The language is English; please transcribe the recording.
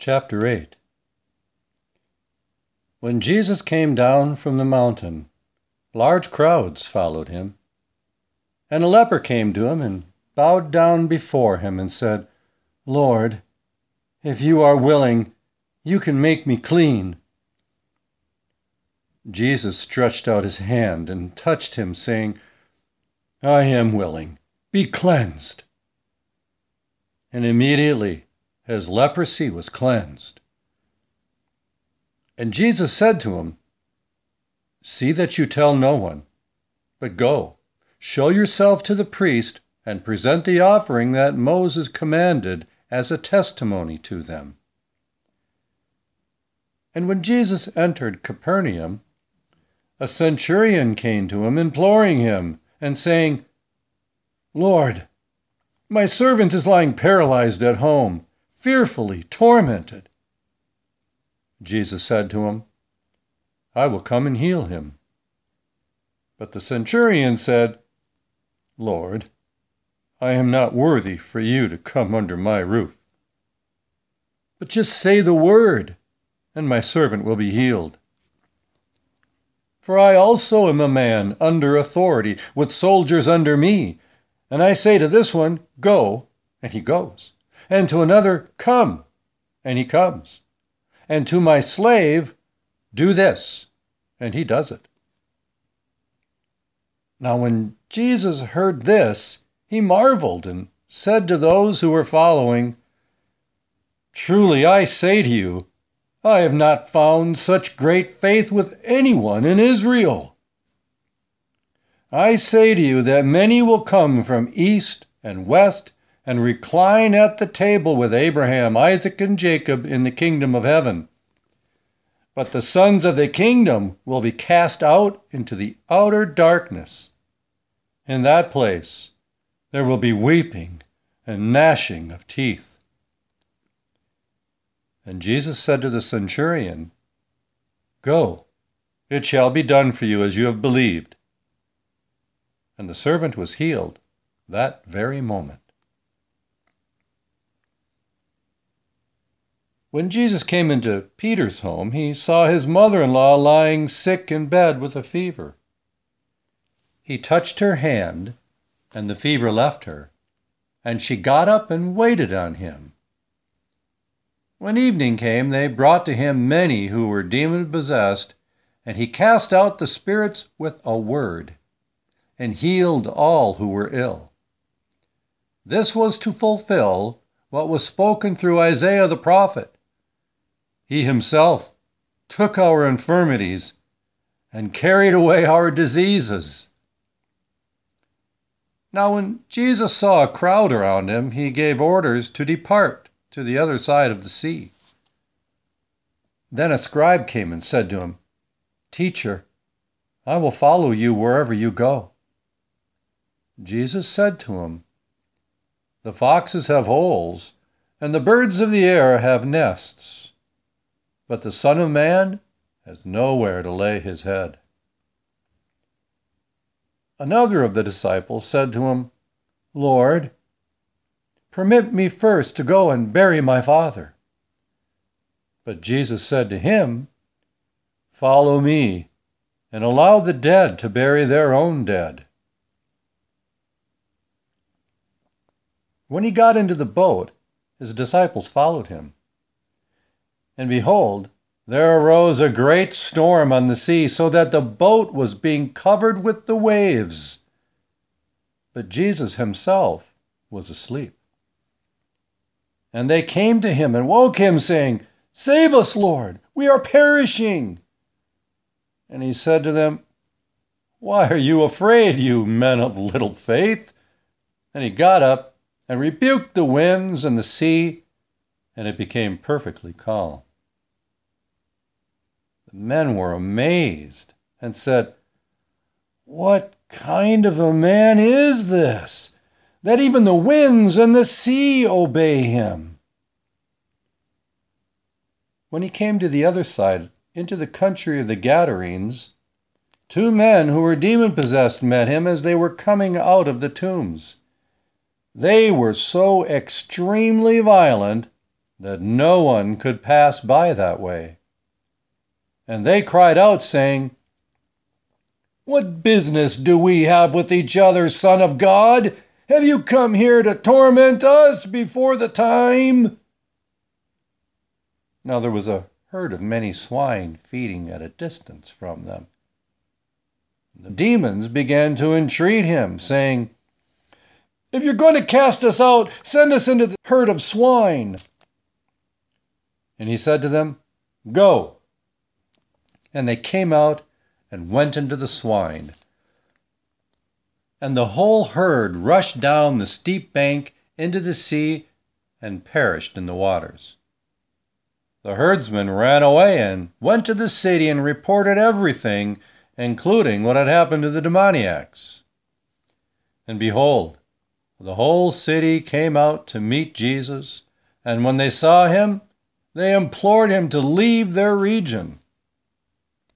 Chapter 8. When Jesus came down from the mountain, large crowds followed him. And a leper came to him and bowed down before him and said, "Lord, if you are willing, you can make me clean." Jesus stretched out his hand and touched him, saying, "I am willing. Be cleansed." And immediately his leprosy was cleansed. And Jesus said to him, "See that you tell no one, but go, show yourself to the priest, and present the offering that Moses commanded as a testimony to them." And when Jesus entered Capernaum, a centurion came to him, imploring him, and saying, "Lord, my servant is lying paralyzed at home, fearfully tormented." Jesus said to him, "I will come and heal him." But the centurion said, "Lord, I am not worthy for you to come under my roof. But just say the word, and my servant will be healed. For I also am a man under authority, with soldiers under me. And I say to this one, 'Go,' and he goes. And to another, 'Come,' and he comes. And to my slave, 'Do this,' and he does it." Now when Jesus heard this, he marveled and said to those who were following, "Truly I say to you, I have not found such great faith with anyone in Israel. I say to you that many will come from east and west and recline at the table with Abraham, Isaac, and Jacob in the kingdom of heaven. But the sons of the kingdom will be cast out into the outer darkness. In that place there will be weeping and gnashing of teeth." And Jesus said to the centurion, "Go, it shall be done for you as you have believed." And the servant was healed that very moment. When Jesus came into Peter's home, he saw his mother-in-law lying sick in bed with a fever. He touched her hand, and the fever left her, and she got up and waited on him. When evening came, they brought to him many who were demon-possessed, and he cast out the spirits with a word, and healed all who were ill. This was to fulfill what was spoken through Isaiah the prophet. He himself took our infirmities and carried away our diseases. Now when Jesus saw a crowd around him, he gave orders to depart to the other side of the sea. Then a scribe came and said to him, "Teacher, I will follow you wherever you go." Jesus said to him, "The foxes have holes, and the birds of the air have nests, but the Son of Man has nowhere to lay his head." Another of the disciples said to him, "Lord, permit me first to go and bury my father." But Jesus said to him, "Follow me, and allow the dead to bury their own dead." When he got into the boat, his disciples followed him. And behold, there arose a great storm on the sea, so that the boat was being covered with the waves. But Jesus himself was asleep. And they came to him and woke him, saying, "Save us, Lord, we are perishing." And he said to them, "Why are you afraid, you men of little faith?" And he got up and rebuked the winds and the sea, and it became perfectly calm. The men were amazed and said, "What kind of a man is this, that even the winds and the sea obey him?" When he came to the other side, into the country of the Gadarenes, 2 men who were demon-possessed met him as they were coming out of the tombs. They were so extremely violent that no one could pass by that way. And they cried out, saying, "What business do we have with each other, Son of God? Have you come here to torment us before the time?" Now there was a herd of many swine feeding at a distance from them. The demons began to entreat him, saying, "If you're going to cast us out, send us into the herd of swine." And he said to them, "Go." And they came out and went into the swine. And the whole herd rushed down the steep bank into the sea and perished in the waters. The herdsmen ran away and went to the city and reported everything, including what had happened to the demoniacs. And behold, the whole city came out to meet Jesus, and when they saw him, they implored him to leave their region.